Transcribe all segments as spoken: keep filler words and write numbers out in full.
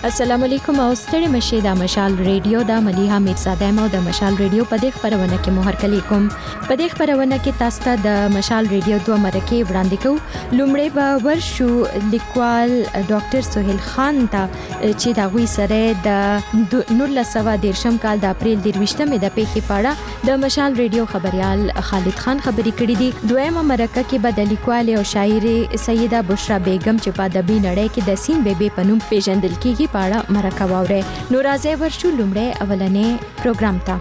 السلام علیکم او ستړي مشه د مشال ریډیو د مليحه میرزاده مو د مشال ریډیو په دغه خبرونه کې مو هرکلی کوم. په دغه خبرونه کې تاسو ته د مشال ریډیو دوه مرکه وړاندې کوو. لومړی به ورشو لیکوال ډاکټر سہیل خان ته چې دا غوي سره د نولسمه دیرشم کال د اپریل درویشتمه د پیښې پاړه د مشال ریډیو خبريال خالد خان خبري کړې دي. دویمه مرکه کې به د لیکوال او شاعر سیده بشرا بیگم چې په ادبي نړۍ کې د سین بیبي په نوم پیژندل کیږي پاړه مرکه واوره. نو راځي ورشو لومړی اولنې پروګرام ته.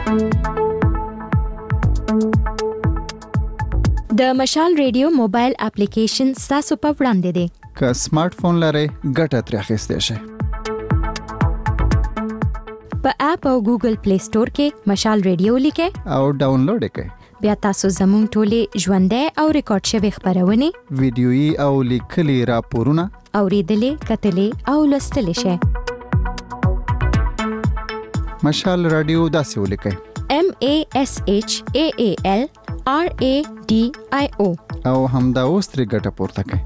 د مشال ریډیو موبایل اپلیکیشن تاسو په وړاندې دی. که سمارټ فون لرئ ګټه ترې اخیستی شئ. په اپ او ګوګل پلی سٹور کې مشال ریډیو لیکئ او ډاونلوډ یې کړئ. بیا تاسو زموږ ټولې ژوندۍ او ریکارډ شوی خبرونه ویډیويي او لیکلي راپورونه اوریدلې کتلې او لوستلې شئ. مشال رادیو داسې ولیکئ: M A S H A A L R A D I O او همدا اوس ترې ګټه پورته کړئ.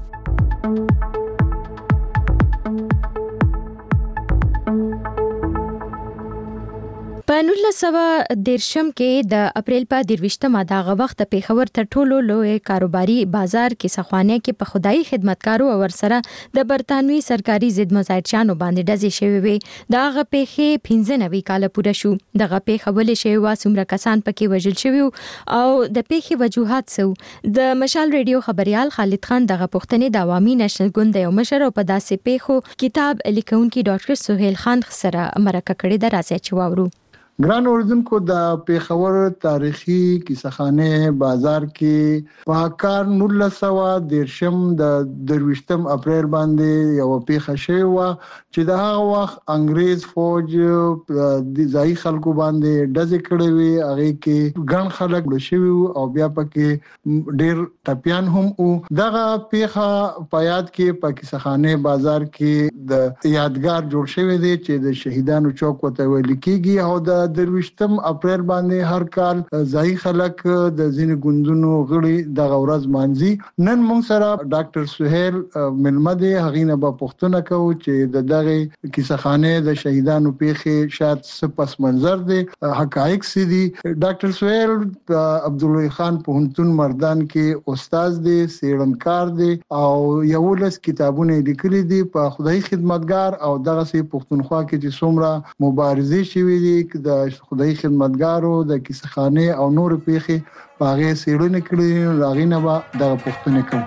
په نولسمه دیرشم کې د اپریل په درویشتمه دغه وخت په پیښور تر ټولو لوی کاروباري بازار کې سخوانه کې په خدای خدمتګارو او ورسره د برتانوي سرکاري ضد مزایچانو باندې ډزې شوې وي. دغه پیښې پنځه نوي کال پوره شو. دغه پیښه ولې شوې وا څومره کسان پکې وژل شوي او د پیښې وجوهات څه د مشال ریډیو خبريال خالد خان دغه پښتنې د عوامي نېشنل ګوند یو مشر او په داسې پیښو کتاب لیکونکي ډاکټر سہیل خان سره مرکه کړې ده. راځي چې واورو. ګران اوردونکو، د پیښور تاریخي کیسهخانه بازار کې په کار نولسمه دیرشم د درویشتم اپریل باندې یو پیښه شوې و چې د هغه وخت انګريز فوج د ځای خلکو باندې ډزې کړې وي. هغه کې ګڼ خلک مړ شوي او بیا پکې ډېر ټپيان هم وو. دغه پیښه په یاد کې په کیسهخانه بازار کې د یادګار جوړ شوی دی چې د شهیدانو چوک وته ویل کېږي او د درویشتم اپریل باندې هر کال ځای خلک د ځینې ګوندونو غړي د ورځ مانځي. نن موږ سره ډاکټر سہیل ملمده هغې نه به پوښتنه کوو چې د دغه کیسهخانه د شهیدانو پیښې شاید څه پس منظر دي، حقایق څه دي. ډاکټر سہیل عبدالله خان پوهنتون مردان کې استاد دی، څېړنکار دی او یولس کتابونه لیکلي دي په خدای خدمتګار او دغه سي پښتونخوا کې چې څومره مبارزې شوې دي د خدای خدمتګارو د کیسهخانه او نور پیښې په هغه څېړنه کړې. راغی نه به دغه پوښتنه کوم.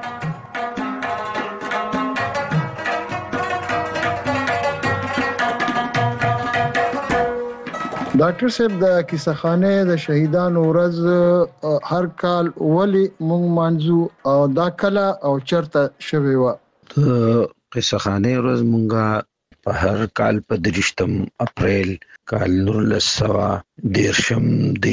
ډاکټر صاحب، د کیسهخانه د شهیدانو ورځ هر کال ولی مونږ مانځو او دا کله او چرته شوی و؟ کیسهخانه ورځ مونږه په هر کال په درویشتم اپریل کال نولسمه دیرشم د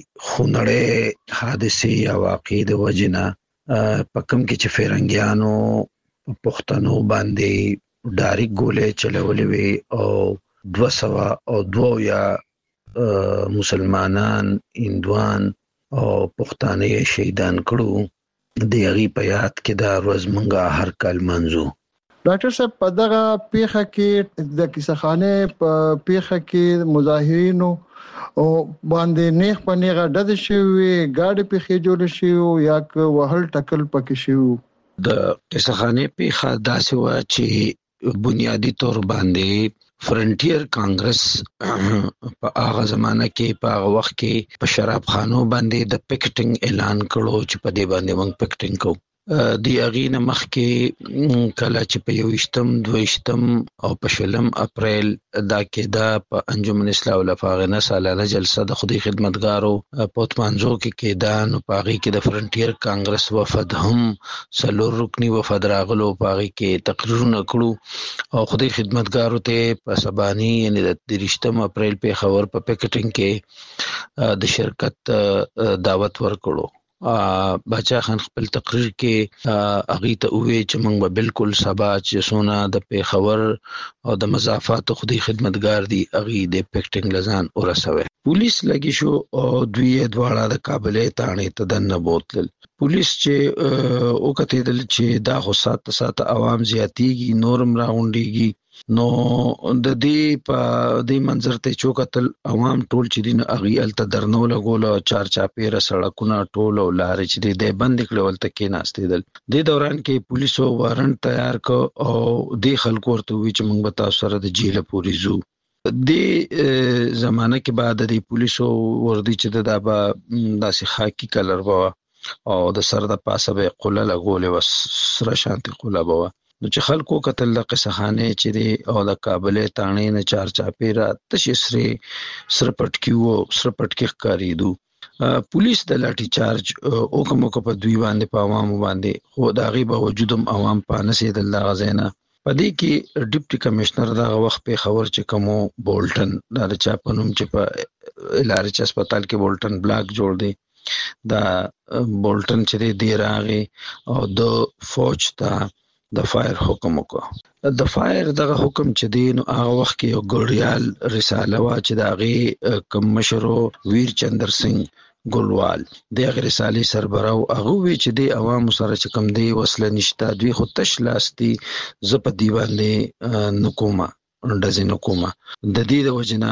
خونړې حادثې یا واقعې د وجنه په کوم کې چې فرنګیانو پښتنو باندې ډایرک ګولې چلولې وي او دوه سوه او دوه یا مسلمانان هندوان او پښتانه شهیدان کړو. د هغې په یاد کې دا ورځ مونږه هر کال منځو. ډاکټر صاحب، په دغه پیښه کې د کیسهخانه په پیښه کې مظاهرینو او باندې نیغ په نیغه ډزې شوې، ګاډي پیښې جوړې شوې یا که وهل ټکل پکې شوی. د کیسهخانه پیښه داسې وه چې بنیادی طور باندې فرنټیر کانګرس په هغه زمانه کې په هغه وخت کې په شراب خانو باندې د پکټینګ اعلان کړو چې په دې باندې موږ پکټینګ کوو. د هغې نه مخکې کله چې په یوویشتم دویشتم او په شلم اپریل دا کېده په انجمن اصلاح الافاغنه سالانه جلسه د خدای خدمتګارو په اتمانځو کې کېده. نو په هغې کې د فرنټیر کانګرس وفد هم څلور رکني وفد راغلو. په هغې کې تقریرونه کړو او خدای خدمتګارو ته په سباني یعنې د درویشتم اپریل پیښور په پکټینګ کې د شرکت دعوت ورکړو. باچا خان خپل تقریر کې هغې ته وویل چې موږ به بالکل سبا چې څونه د پیښور او د مضافاتو خدای خدمتګار دي هغې د پکټینګ له ځان ورسوي. پولیس لګي شو او دوی دواړه د کابلې تاڼې ته دننه بوتلل. پولیس چې وکتل چې دا خو ساته ساته عوام زیاتیږي، نورم راغونډیږي نو د دې په دې منظر ته چوکتل عوام ټول چې دین اغي ال تدرنو لګول چار چاپیره سړکونه ټول او لارې چې دې بند کړول ته کې ناستیدل د دوران کې پولیسو وارنټ تیار کو او د خلکو ورته وی چې موږ به تاسو سره د جیل پوری زو د زمانه کې بعد د پولیسو وردی چې د با داسې خاکی کلر بوا او د سر د پاسه به قله لګولې و سره شانتي قله بوا نو چې خلکو قتل د قصخانه چې دی او د کابل تانې نه چار چاپیره تشسري سرپټکیو سرپټکی ښکاریدو پولیس د لاټي چارج او کوم کو په دوی باندې په عوامو باندې خو د غي باوجود هم عوام پانسي د الله غزینا پدې کې ډیپټي کمشنر دا وخت په خبر چې کومو بولټن دا چا پنوم چې په لارچ هسپتال کې بولټن بلاک جوړ دی دا بولټن چې دی راغی او د فوج ته د فایر حکم وکړ د فایر دغه حکم چې دی نو هغه وخت کې یو ګړیال رساله وا چې د هغه کم مشرو ویر چندر سنگ ګلوال د هغه رسالې سربراو هغه وی چې دی عوام سره چې کم دی وسله نشته دوی خو تش لاستي زپ دی باندې نکوما ډزې نکوما د دې د وجنا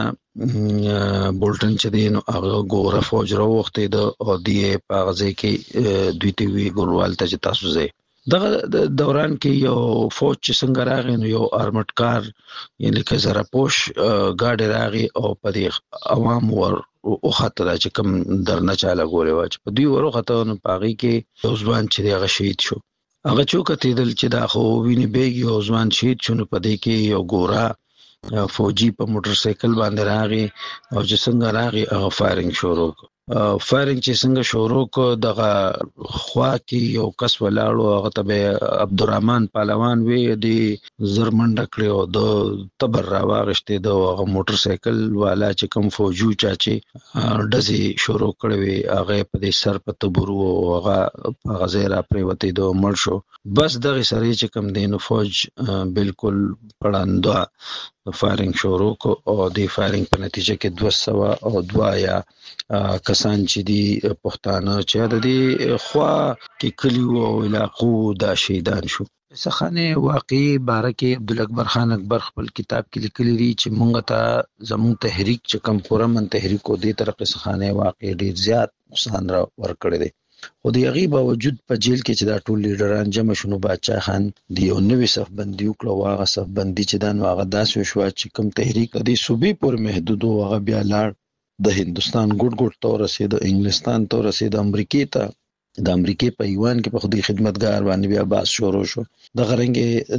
بولټن چې دی نو هغه ګوره فوج راوخته د او دی په غزه کې دوی ته وی ګلوال ته تاسو زه دغه دوران کې یو فوج چې څنګه راغی نو یو ارمټ کار یعنی که زرا پوش گاډي راغی او په دې عوام ور او خاطر چې کوم درنه چاله غوړې و چې په دوی ورو خاطر نو پاغي کې ځوان چې هغه شهید شو هغه چوکته دل چې دا خو ویني بیګي او ځوان شهید شو په دې کې یو ګورا فوجي په موټر سایکل باندې راغی او چې څنګه راغی هغه فایرینګ شروع فایرینګ چې څنګه شروع کو دغه خوا کې یو کس ولاړو هغه ته عبدالرحمن پهلوان وی دی زرمنډ کړو د تبر راوغشته د هغه موټر سایکل والا چې کوم فوجو چاچی ډزي شروع کړوي هغه په دې سر په تبرو هغه په غزیرا پریوتی د مړ شو بس دغه سره چې کوم دین فوج بالکل پړاندو فایرینګ شروع کو او د فایرینګ په نتیجه کې دوه سوه او دوه یا کسان چې دی پښتانه چې د دې خوا کې کلیو او علاقو دا شهیدان شو سخانه واقعي بارکه عبدالاکبر خان اکبر خپل کتاب کې لیکلی دی چې مونږ ته زمون تحریک چې کم پورمن تحریک او دې طرف سخانه واقعي ډیر زیات نقصان را ورکړي دي خو د هغې باوجود په جیل کې چې دا ټول لیډران جمع شنو بادشاه خان د یو نوي صف بندي وکړه هغه صف بندي چې دا نو هغه داسې وشوه چې کوم تحریک د صوبې پورې محدود و هغه بیا لاړ د هندستان ګډ ګډ ته ورسېد انګلستان ته ورسېد امریکې ته د امریکې په ایوان کې په خودي خدمتګار باندې بیا باس شروع شو د غرنګ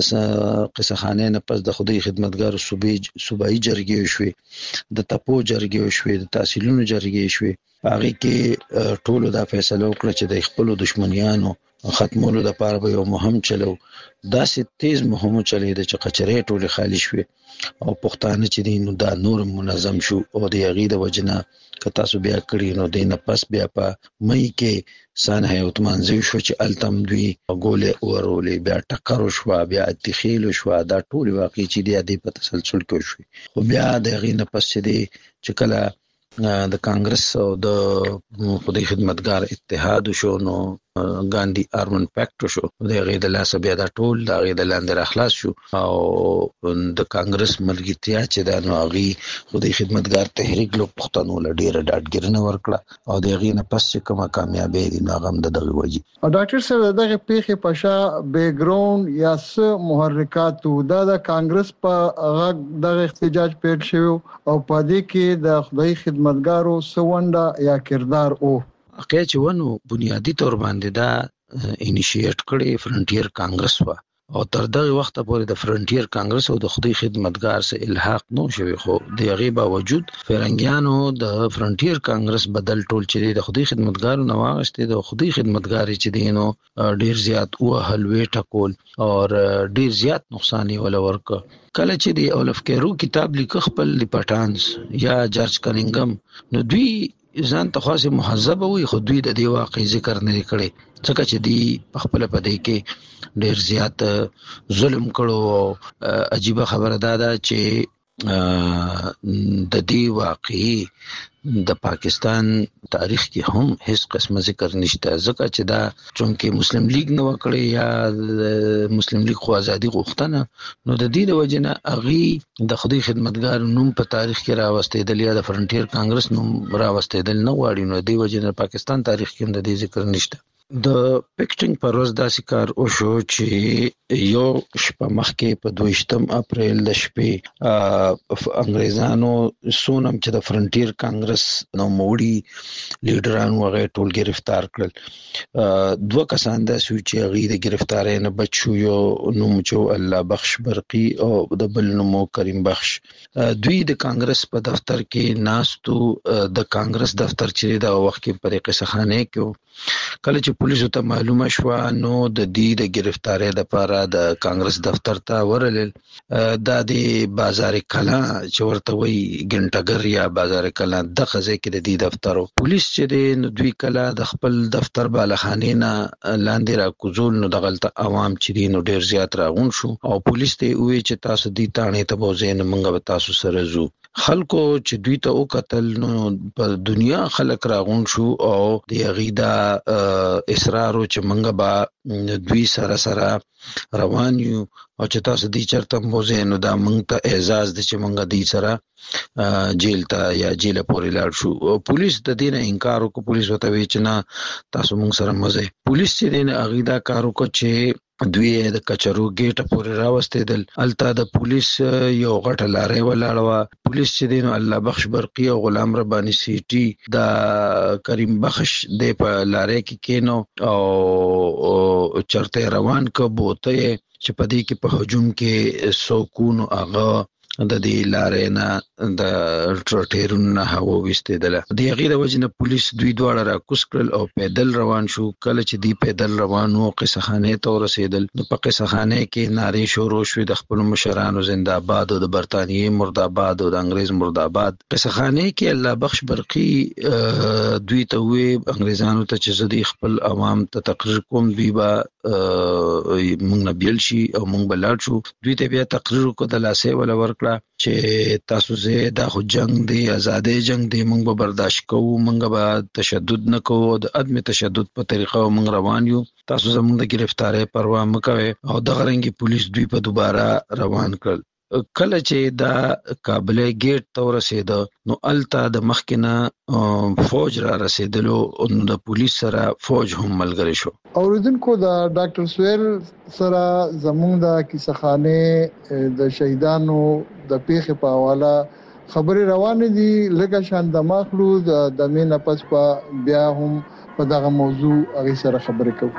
د قصه خانه نه پس د خودي خدمتګار صوبې صوبایي جرګې شوې د تپو جرګې شوې د تحصیلونو جرګې شوې هغه کې ټولو دا فیصله وکړه چې د خپل دشمنیانو ختمولو لپاره به یو مهم چلو داسې تیز مهم چلې د چې قچرې ټوله خالی شوې او پښتانه چې دین دا نور منظم شو او د هغې د وجنه که تاسو بیا کړی نو د نه پس بیا په مې کې سان حیات منځوي شو چې التم دوی ګولې ورولې بیا ټکر شو بیا اتخیل شو دا ټول واقعي چې دی د په تسلسل کې شو خو بیا د هغې نه پس چې دی چې کله د کانګرس او د خودي خدمتګار اتحاد شو نو ګاندی آرمن پاکټ شو د هغې د لاسه بیا دا ټول د هغې د لاندې راخلاص شو او د کانګرس ملګرتیا چې دا نو هغې خودي خدمتګار تحریک لو پښتنو له ډېره ډاډګیرنه ورکړه او د هغې نه پس چې کومه کامیابي دي نو هغه هم د دغې وجې او ډاکټر صاحب دغه پیښې په شا بیک ګراوند یا څه محرکات دا د کانګرس په غږ دغه احتجاج پیل شوی او په دې کې د خودي خدمتګارو سونډه یا کردار او اکه چې ونو بنیادی تور باندې دا انیشیټ کړي فرنټیر کانګرس وا او تر دغه وخت پورې د فرنټیر کانګرس او د خودي خدمتګار سره الحاق نو شوی خو د هغې باوجود فرنګیانو د فرنټیر کانګرس بدل ټول چې د خودي خدمتګارو نو واغستې د خودي خدمتګاری چې دینو ډیر زیات او حلوي ټکول او ډیر زیات نقصان یې ول ورک کله چې دی اولف کیرو کتاب لیک خپل پټانس یا جورج کنینګم نو دوی ځان ته خاصه مهذب وي خو دوی د دې واقعي ذکر نه کړي ځکه چې دی خپل په دې کې ډیر زیات ظلم کړو عجیب خبره ده چې د دې واقعي د پاکستان تاریخ کې هم هیڅ قسمه ذکر نشته، ځکه چې دا چونکه مسلم لیگ نه وکړي یا مسلم لیگ خو ازادي غوښتنه، نو د دې د وجنه اغي د خدای خدمتګار نوم په تاریخ کې راوستیدل یا د فرنټیر کانګرس نوم راوستیدل نه غواړي، نو د دې وجنه پاکستان تاریخ کې د دې ذکر نشته. د پکټینګ پر ورځ داسې کار وشو چې یو شپه مخکې په دویشتم اپریل د شپې انګریزانو سونم چې د فرنټیر کانګرس نو موړي لیډران وغه ټول گرفتار کړل. دوه کسان د سوچي غي د گرفتارۍ نه بچو، یو نوم چې الله بخش برقي او د بل نوم کریم بخش. دوی د کانګرس په دفتر کې ناستو، د کانګرس دفتر چې د وخت کې په قصه خانه کې کله چې پولیسو ته معلومه شو نو د دې د گرفتارۍ لپاره د کانګرس دفتر ته ورلل. دا د بازار کلا چې ورته وي ګنټګر یا بازار کلا د خزه کې د دې دفتر پولیس چې د دوی کلا د خپل دفتر بالخانه نه لاندې را کوزول، نو د غلطه عوام چې دین ډیر زیات راغون شو او پولیس ته وی چې تاسو دې تانه ته بوزین منګه تاسو سره زو. خلکو چې دوی ته او قتل نو په دنیا خلک راغون شو او د غیدا اصرار چې منګه با دوی سره سره روان یو او چې تاسو دې چرته موزه نو دا مونږ ته اعزاز د چې مونږ دې سره جیل ته یا جیل پورې لاړ شو. پولیس د دې نه انکار وکړ، پولیس وته وی چې نه تاسو مونږ سره موزه. پولیس چې دې نه غیدا کار وکړ چې دوی د کچرو گیټ پورې راوستیدل. الته د پولیس یو غټه لارې ولاړه، پولیس چې دین الله بخش برقي او غلام رباني سیټي د کریم بخش د په لارې کې کینو او چرته روان ک بوته چې پدې کې په هجوم کې سوکون اغه د دې لارې نه د ټرټیرون نه هوا وستیدله. د غیر وجنه پولیس دوی دواړه را کوس کړل او پیدل روان شو. کله چې دی پیدل روان وو قصه خانه ته ورسېدل، نو په قصه خانه کې نارې شروع شوې د خپل مشرانو زنده باد او د برتانیې مرداباد او د انګريز مرداباد. قصه خانه کې الله بخش برقي دوی ته وی انګريزانو ته چې زدي خپل عوام ته تقریر کوم، دوی با مونږ نه بیل شي او مونږ بلاد شو. دوی ته بیا تقریر کو د لاسه ولا ورکړه چې تاسو زه دا خو جنگ دی، آزادې جنگ دی، مونږ به برداشت کوو، مونږ به تشدد نه کوو، د عدم تشدد په طریقه مونږ روان یو، تاسو زموږ د گرفتارۍ پروا مکوئ. او دغه رنګي پولیس دوی په دوباره روان کړل. کله چې دا کابل گیټ ته ورسېده نو الته د مخکنه فوج را رسیدلو او د پولیس سره فوج هم ملګری شو. اوریدونکو دا ډاکټر سویل سره زموږ د کیسخانه د شهیدانو د پیښې په حواله خبري روانه دي، لکه شان د مخلو د مینه پس په بیا هم په دغه موضوع هغه سره خبرې کوو.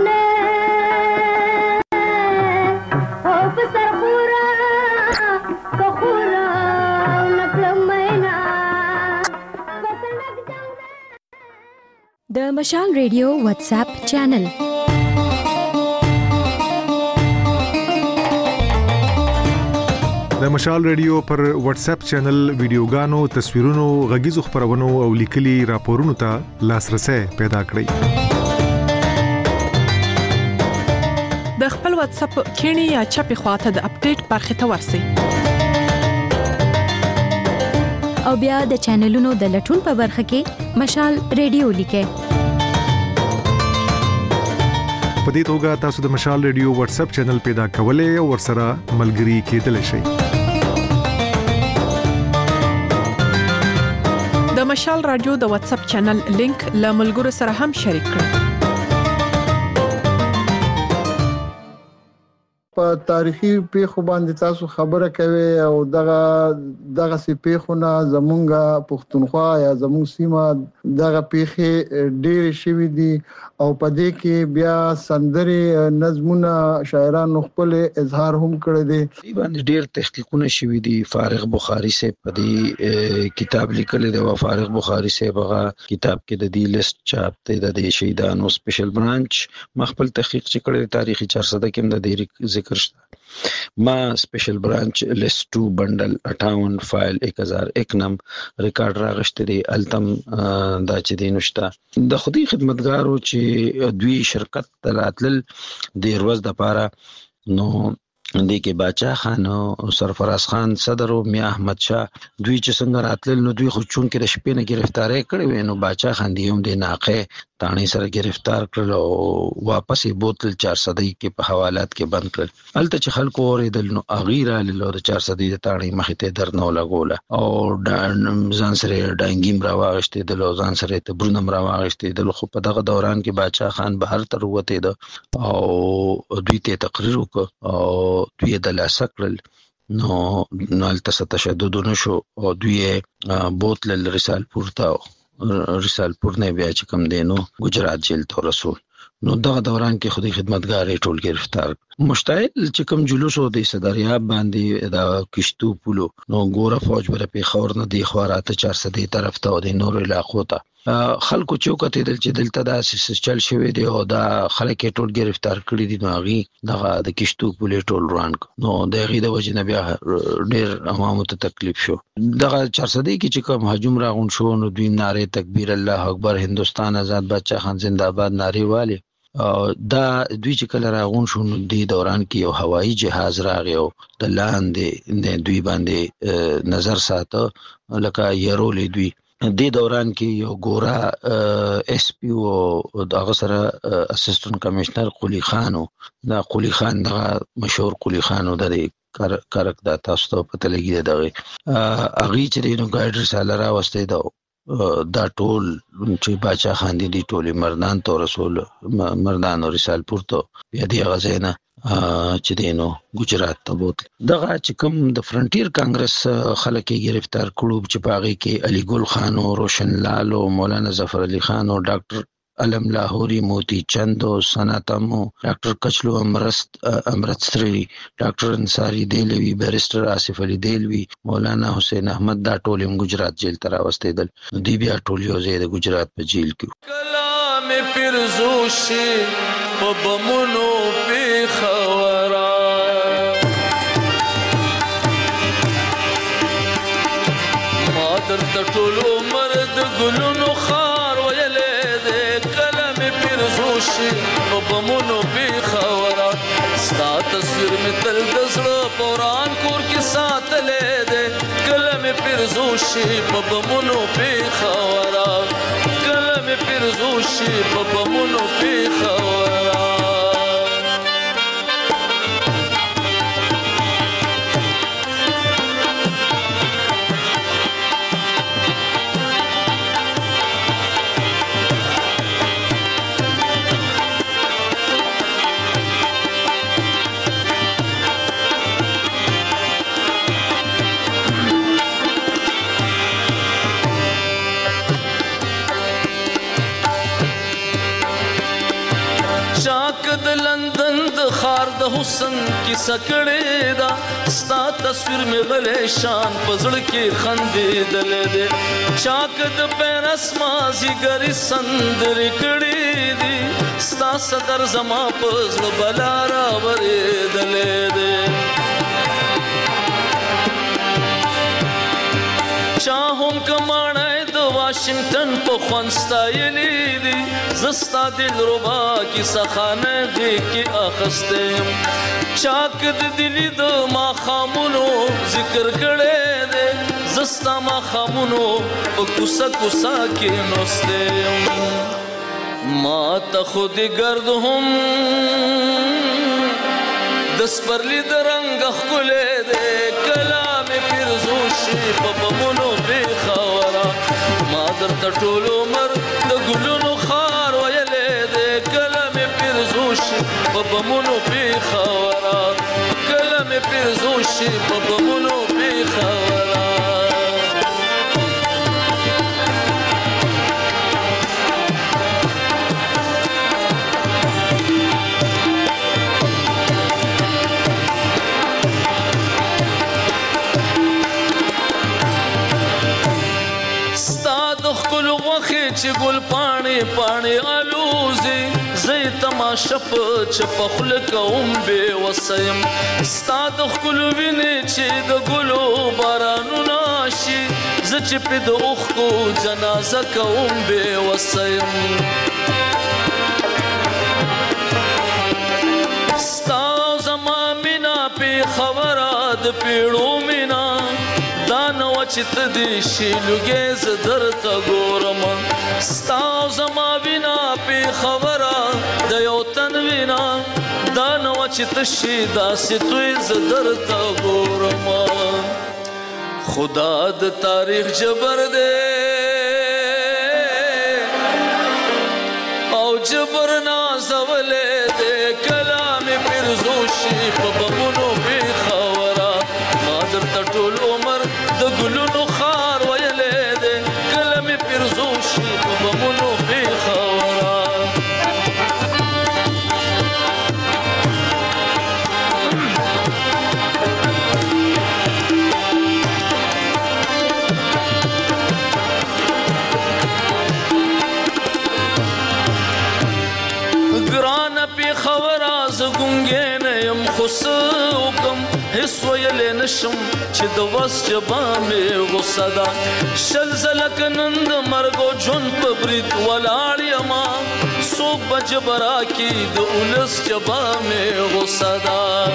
د مشال ریډیو واتس اپ چینل د مشال ریډیو پر واتس اپ چینل ویډیوګانو، تصویرونو، غږیزو خبرونو او لیکلي راپورونو ته لاسرسي پیدا کړئ. د خپل واتس اپ کینی یا چپی خواته د اپډیټ برخه ته ورسئ. او بیا د چینلونو د لټون په برخه کې مشال ریډیو لیکئ. په دې توګه تاسو د مشال ریډیو واتس اپ چینل پیدا کولای او ورسره ملګري کېدلی شئ. د مشال رادیو د واتس اپ چینل لینک له ملګرو سره هم شریک کړئ. په تاریخي پیښو باندې تاسو خبره کوي او دغه دغه سي پیښونه زمونږه پښتونخوا یا زمونږ سیمه دغه پیښې ډېر شوي دي او په دې کې بیا سندري نظمونه شاعرانو خپل اظهار هم کړی دي. باندې ډېر تحقیقونه شوي دي. فارغ بخاری سے په دې کتاب لیکل دی او فارغ بخاری سے هغه کتاب کې د دې لیست چاپ دی د شهیدانو سپیشل برانچ مخبل تحقیق چې کړی تاریخي چار سده کې د دې ذکر ما سپیشل برانچ لیست ټو بندل اٹھاون فایل ایک ہزار ایک نم ریکارډ راغشته دی التم دا چې دی نشته د خودي خدمتګارو چې دوی شرکت تلاتل د ورځ د پاره نو دې کې باچا خان او سرفراز خان صدر او میا احمد شاه دوی چې څنګه راتل نو دوی خو چون کې د شپې نه گرفتاری کړي وي نو باچا خان دی هم د ناقه تانی سره گرفتار کړل او واپس یې بوتل چار صدۍ کې په حوالات کې بند کړل. الته چې خلکو اوریدل نو اغیره له چار صدۍ د تانی مخې ته درنو لګوله او ځان سره ډانګیم راوغشته د لوزان سره ته برنم راوغشته د خو په دغه دوران کې باچا خان بهر تر وته ده او دوی ته تقریر وکړ او دوی د لاسکړل نو نالته تشدد نشو او دوی بوتل رسال پورته رسال پور نه بیا چې کم دینو گجرات جیل ته رسول نو دغه دوران کې خودي خدمتګار ټول گرفتار مشتعل چې کم جلوس او د صدریاب باندې دا کشتو پولو نو ګوره فوج بر په خور نه دی خواراته چار صدې طرف ته او د نور علاقو ته خلکو چوکته دل چې دلته دا چل شوی دی او دا خلک ټول گرفتار کړی دي نو غي دغه د کشتو پولې ټول روان نو د غي د وجه نه بیا ډېر عوامو ته تکلیف شو. دغه چار صدې کې چې کوم هجوم راغون شو نو دوی ناره تکبیر الله اکبر هندستان آزاد بادشاہ خان زنده باد ناره واله دا دوی چې کله راغون شو نو د دوران کې یو هوایی جهاز راغی او د لاندې دوی باندې نظر ساته لکه يرولې دوی د دوران کې یو ګورا اس پی او دغه سره اسسټنټ کمشنر قلی خانو دا قلی خان دغه مشهور قلی خانو د کارک د تاسو ته پته لګی دغه اغي چې نو ګایډ رساله را واستې دا دا ټول چې باچا خان دي ټول مردان تو رسول مردان او رسال پورته بیا دی غزینا چې دینو گجرات ته بوتل. دغه چې کوم د فرنټیر کانګرس خلک گرفتار کړو چې پاغي کې علي ګل خان او روشن لال او مولانا ظفر علي خان او ډاکټر علم لاهوري موتی چند او سناتمو ډاکټر کچلو امرست امرتسری ډاکټر انصاری دیلوی بیرستر آصف علي دیلوی مولانا حسین احمد دا ټول هم گجرات جیل ته راوستیدل. دی بیا ټول یو ځای د گجرات په جیل کې کلام پرزوشي په بمونو په خورا ما در ټول عمر د ګلونو خار ویلې د کلام پرزوشي په بمونو په خورا ستا تصویر می تل د زړه پوران کور کې ساتلې د کلام پرزوشي په بمونو په خورا کلام پرزوشي په بمونو په خورا شان چاک د لندن د خار د حسن کیسه کړې ده ستا تصویر مې غلې شان پزړ کې خندېدلې ده چاک د پیرس مازیګري سندرې کړې دي ستا صدر زما پزړ بلا راورېدلې ده چاهم کماڼی د واشنگټن په خوند ستایلې دي زه ستا دلربا کیسه خانه غېږ کې اخیستی یم چاک د دلي د ماښامونو ذکر کړی دی زه ستا ماښامونو په کوڅه کوڅه کې نوستی یم ما ته خو دې ګرد هم د سپرلي د رنګه ښکلی دی کله مې پیرزو شي په بمونو پېښوره ما درته ټول عمر د ګلونو ښار ویلی دی کله مې پیرزو شي په بمونو پېښوره کله مې پیرزو شي په بمونو پېښوره چې ګل پاڼې پاڼې الوزي زه یې تماشه په چپه خوله کوم بې وسه یم ستا د ښکلو وینې چې د ګلو بارانونه شي زه چې پې د اوښکو جنازه کوم بې وسه یم ستا او زما مینه پېښوره د پیړو مینه دا نه وه چې ته دې شي لوګې زه درته ګورم ستا او زما وینه پېښوره د یو تن وینه دا نه وه چې ته شي داسې توی زه درته ګورم خدا د تاریخ جبر دی او جبر نازولی دی کله مې پیرزو شي په بمونو پېښوره ما درته ټول عمر د ګلونو ښار ویلی دی کله مې پیرزو شي په بمونو پېښوره ګرانه پېښوره زه ګونګی نه یم خو څه وکړم هېڅ ویلی نشم چې د وس جبه مې غوسه ده شل ځله که نن د مرګ او ژوند په برید ولاړ یما څوک به جبه راکړي د ولس جبه مې غوسه ده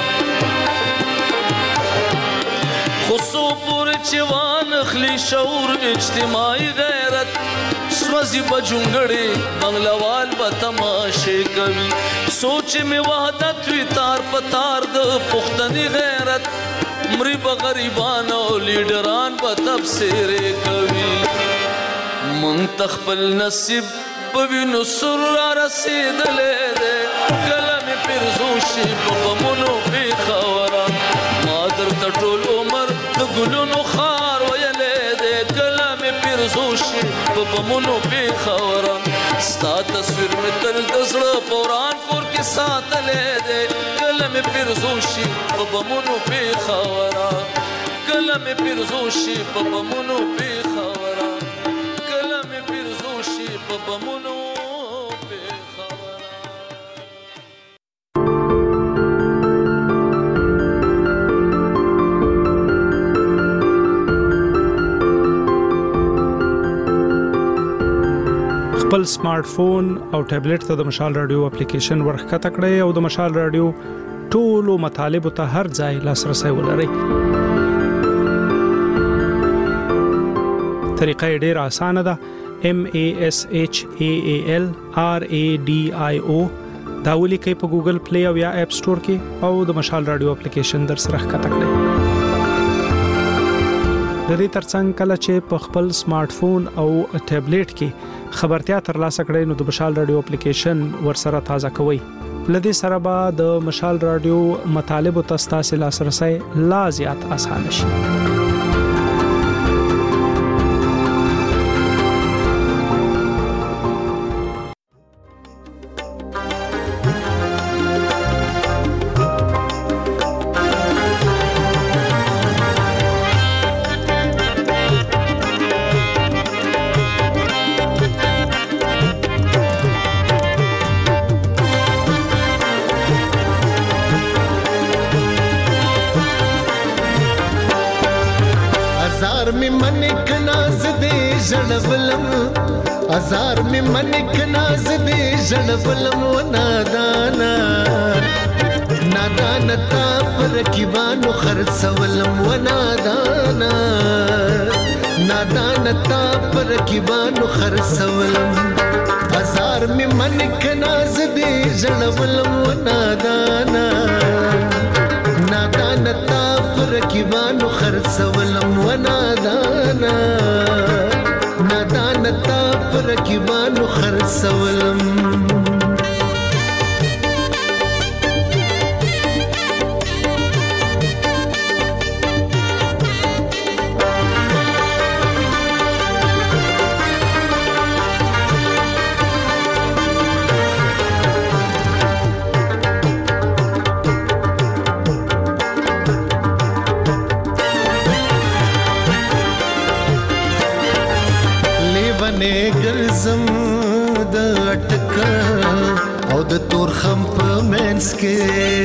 خو څو پورې چې وانخلي شعور اجتماعي غیرت سوځي به جونګړې بنګلوال به تماشې کوي سوچ مې وحدت وي تار په تار د پښتني غیرت مري به غریبان او لیډران به تبصرې کوي مونږ ته خپل نصیب په وینو سور را رسېدلی دی کله مې پیرزو شي په غمونو پېښوره ما درته ټول عمر د ګلونو ښار ویلی دی کله مې پیرزو شي په بمونو پېښوره ستا تصویر مې تل د زړه په وران کور کې ساتلی دی کله مې پیرزو شي په بمونو پېښوره کله مې پیرزو شي په بمونو پېښوره کله مې پیرزو شي په بمونو خپل سمارټ فون او ټابلیټ ته د مشال رادیو اپلیکیشن ورخکته کړئ او د مشال رادیو ټولو مطالبه ته هر ځای لاسرسي ولرئ. طریقه ډیره اسانه ده. M A S H A A L R A D I O دا ولیکئ په ګوګل پلی او یا اپ سٹور کې او د مشال رادیو اپلیکیشن در سره ښکته کړئ. د دې ترڅنګ کله چې په خپل سمارټ فون او ټابلیټ کې خبرتیا ترلاسه کړئ نو د مشال رادیو اپلیکیشن ورسره تازه کوئ. لدې سره به د مشال رادیو مطالب او تاسو لاسرسي لا زیات اسانه شي. منک ناز دې ژړولم ازار می منک ناز دې ژړولم و نادانا نادانا تا پر کیوانو خرڅولم و نادانا نادانا تا پر کیوانو خرڅولم ازار می منک ناز دې ژړولم و نادانا نادانا تا پر کیوانو خرڅولم و نادانا نادانا تا پر کیوانو خرڅولم ګرځم د اٹکا او د تور خم په منس کې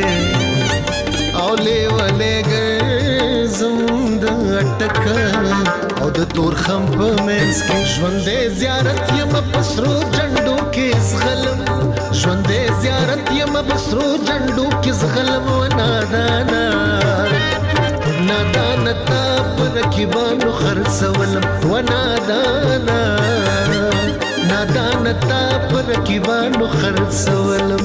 او لیوالې ګرځم د اٹکا او د تور خم په منس کې ژوندې زیارت یم پسرو جنډو کې زغلم ژوندې زیارت یم پسرو جنډو کې زغلم و نادانا نادانا تا پر کیوانو خرڅولم و نادانا نادانا تا پر کیوانو خرڅولم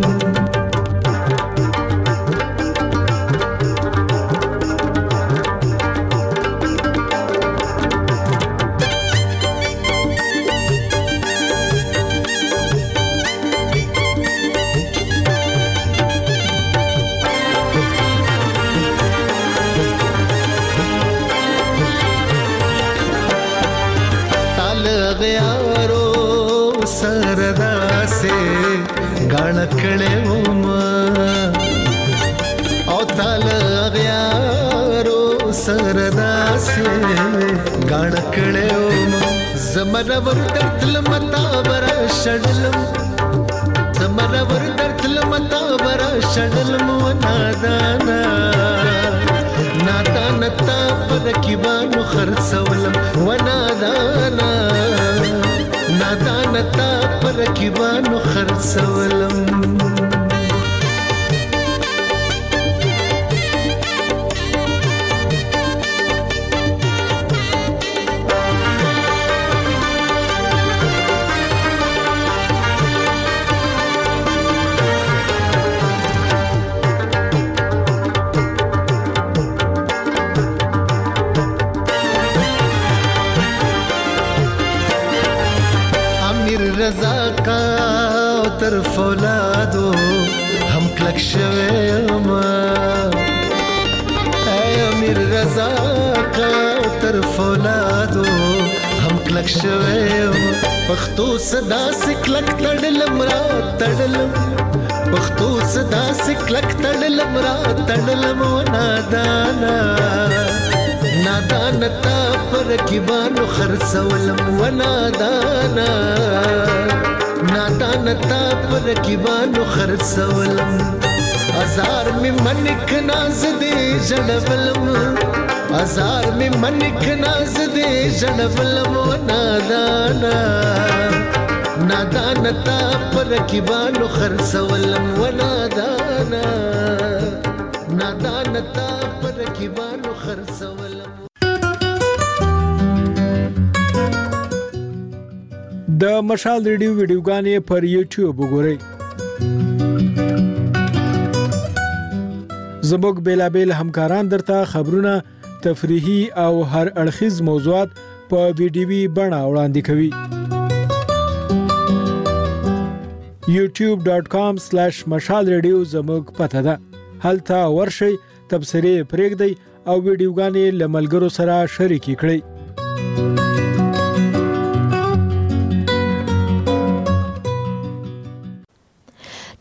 गाना कड़े उमा ओ ताल गयारो सरदा से गाना कड़े उमा जमरवर दर्तल मता बरा शडलम जमरवर दर्तल मता बरा शडलम व नादाना नादाना ता पर किवानो खरसवलम व नादाना नादाना تا پر کیوانو خرڅولم رضا کا تر فولادو هم کلک شویم اے امیر رضا کا تر فولادو هم کلک شویم پختو صدا سکلک تړلم را تړلم پختو صدا سکلک تړلم را تړلم و نادانا نادانا تا پر کیوانو خرڅولم و نادانا نادانا تا پر کیوانو خرڅولم ازار می منک ناز دې ژړولم ازار می منک ناز دې ژړولم و نادانا نادانا تا پر کیوانو خرڅولم و نادانا نادانا تا پر کیوانو خرڅولم د مشال ریډیو ویډیوګانې پر یوټیوب وګورئ زموږ بیلابل همکاران درته خبرونه تفریحي او هر اړخیز موضوعات په ویډیوي بڼه وړاندې کوي یوټیوب ډاٹ کام سلیش مشال ریډیو زموږ پته ده هلته ورشئ تبصرې پرېږدئ او ویډیوګانې له ملګرو سره شریکې کړئ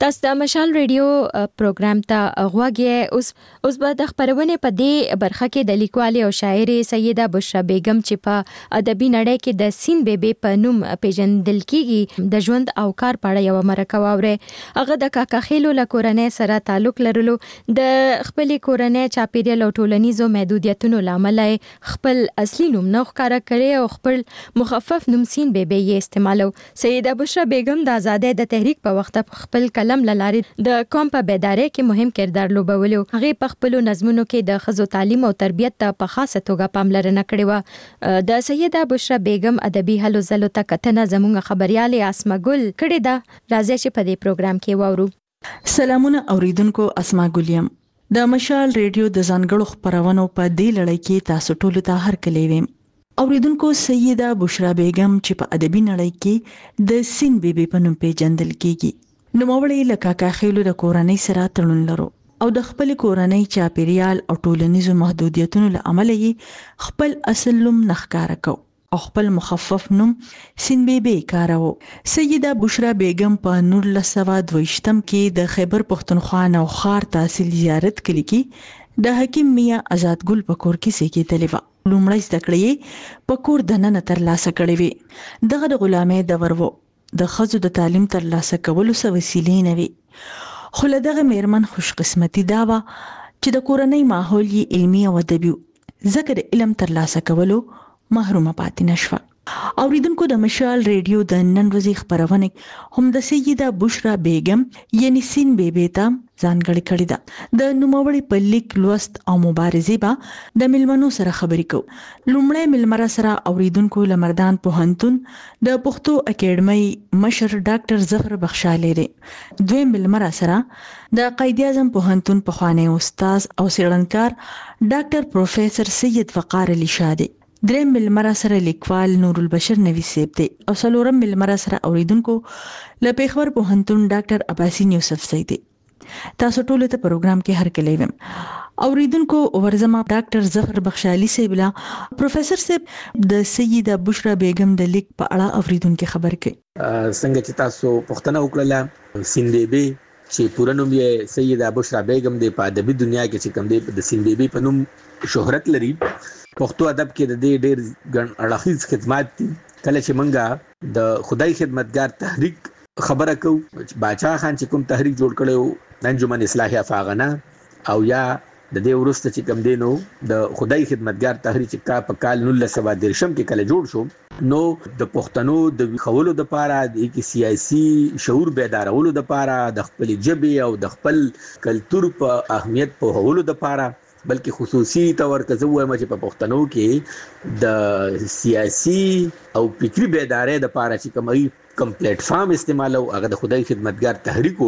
تاسو د مشال ریډیو پروګرام ته غوږی اوس اوس به د خبرونه په دې برخه کې د لیکوالې او شاعرې سیده بشرا بیگم چې په ادبي نړۍ کې د سین بیبي په نوم پیژندل کیږي د ژوند او کار په اړه یو مرکه واوره. هغه د کاکا خېلو له کورنۍ سره تعلق لرلو، د خپل کورنۍ چاپیریال او ټولنیزو محدودیتونو لامل خپل اصلي نوم نه ښکارا کړي او خپل مخفف نوم سین بیبي یې استعمالو. سیده بشرا بیگم د آزادۍ د تحریک په وخت خپل کلم لارې د قوم په بیدارۍ کې مهم کردار لوبولو. هغه په خپل نظمونو کې د ښځو تعلیم او تربیت ته په خاصه توګه پاملرنه کړې و. د سیده بشرا بیگم ادبي هلو زلو ته کتنه زموږ خبريالې اسما ګل کړې ده. راځي چې په دې پروګرام کې واورو. سلامونه اوریدونکو، اسما ګل یم. د مشال ریډیو د ځانګړو خبرونو په دې لړۍ کې تاسو ټول ته هرکلی ویم. اوریدونکو، سیده بشرا بیگم چې په ادبي نړۍ کې د سین بیبي په نوم پیژندل کیږي، نوموړې له کاکا خېلو د کورنۍ سره تړون لرو او د خپل کورنۍ چاپیریال او ټولنیزو محدودیتونو له امله یې خپل اصل نوم نه ښکاره کو او خپل مخفف نوم سین بیبي کاروه. سیده بشرا بیگم په نولس سوه دویشتم کې د خیبر پښتونخوا نوښار تحصیل زیارت کلی کې د حکیم میا آزاد ګل په کور کې زیږېدلې وه. لومړی زده کړې په کور دننه ترلاسه کړې وې. دغه د غلامۍ دور و، د ښځو د تعلیم ترلاسه کولو څه وسیلې نه وې، خو له دغه میرمن خوش قسمتي دا وه چې د کورنۍ ماحول یې علمي او ادبي و، ځکه د علم ترلاسه کولو محرومه پاتې نشوه. اوریدونکو، د مشال ریډیو د نن ورځې خبرونه هم د سیده بشرا بیگم یعنی سین بیبي ته ځانګړې کړې ده. د نوموړې په لیک، لوست او مبارزې به د ملمنو سره خبرې کوو. لومړی ملمره سره اوریدونکو لمردان پوهنتون د پښتو اکیډمۍ مشر ډاکټر ظفر بخشالی دی. دویم ملمره سره د قائد اعظم پوهنتون پخوانی استاد او څېړنکار ډاکټر پروفیسور سید وقار علي شاه دی. دریم ملمره سره لیکوال نور البشر نوی سیب دی او څلورم ملمره سره اوریدونکو له پېښور پوهنتون ډاکټر عباسین یوسف زئی دی. تاسو ټول ته پروګرام کې هرکلی ویم. اوریدونکو، ورزما ډاکټر ظفر بخشالی صاحب لا پروفیسور صاحب د سیده بشرا بیگم د لیک په اړه اوریدونکو خبر کړي. څنګه چې تاسو پوښتنه وکړه، سین بیبي چې پوره نوم یې سیده بشرا بیگم دی، په ادبي دنیا کې چې کوم دی د سین بیبي په نوم شهرت لري. پښتو ادب کې د دې ډېر ګڼ اړخیز خدمات دي. کله چې منګه د خدای خدمتګار تحریک خبره کوو، باچا خان چې کوم تحریک جوړ کړی انجمن اصلاح افاغنه او یا د دې وروسته چې کوم دی نو د خدای خدمتګار تحریک کا په کال نولس سوه دېرشم کې کله جوړ شو، نو د پښتنو د ویښولو دپاره د کې سیاسي شعور بیدارولو دپاره د خپل ژبې او د خپل کلتور په اهمیت پوهولو دپاره، بلکې خصوصي تور که زه وایم چې په پښتنو کې د سیاسي او فکري بیدارۍ دپاره چې کوم کوم پلیټ فارم استعمالو، هغه د خدای خدمتګار تحریکو.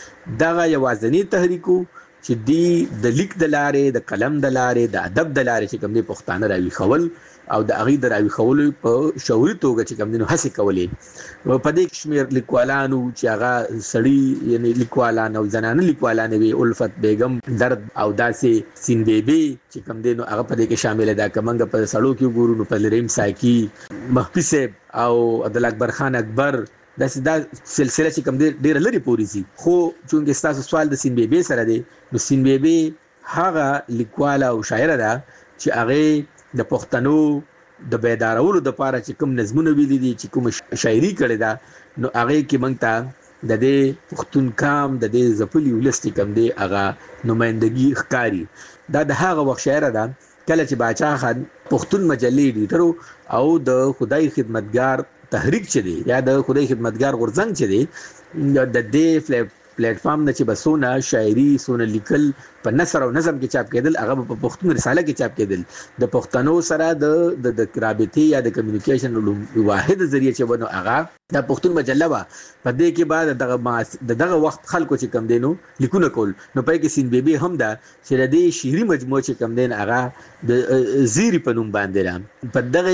دغه یوازینی تحریکو چې دی د لیک د لارې، د قلم د لارې، د ادب د لارې چې کوم دی پښتانه راویښول او د هغې د راویښولو په شعوري توګه چې کوم دی نو هڅې کولې. په دې شمېر لیکوالانو چې هغه سړي یعنې لیکوالان او زنانه لیکوالانې وي، الفت بیگم، درد او داسې سین بیبي چې کوم دی نو هغه په دې کې شامله ده. که موږ په سړو کې وګورو نو په رحیم ساقي، مخفي صاحب او عبدالله اکبر خان اکبر، داسې دا سلسله چې کوم دی ډېره لرې پورې ځي. خو چونکې ستاسو سوال د سین بیبي سره دی، نو سین بیبي هغه لیکواله او شاعره ده چې هغې د پښتنو د بیدارولو دپاره چې کوم نظمونه ویلي دي، چې کوم شاعري کړې ده، نو هغې کې موږ ته د دې پښتون قام د دې ځپلي ولس چې کوم دی هغه نمایندګي ښکاري. دا د هغه وخت شاعره ده کله چې باچا خان پښتون مجلې ایډیټر او د خدای خدمتګار تحریک چې دی یا د خدای خدمتګار غورځنګ چې دی د دې پلیټ فارم نه چې به څونه شاعري، څونه لیکل په نثر او نظم کې چاپ کېدل، هغه په پښتون رساله کې چاپ کېدل. د پښتنو سره د د رابطې یا د کمیونیکیشن واحد ذریعه چې ونه هغه د پښتون مجله وه. په دې کې بعد دغه د دغه وخت خلکو چې کم دی نو لیکونه کول، نو پای کې سین بیبي هم ده چې د دې شعري مجموعه چې کم دی هغه د زیري په نوم باندې ده. په دغه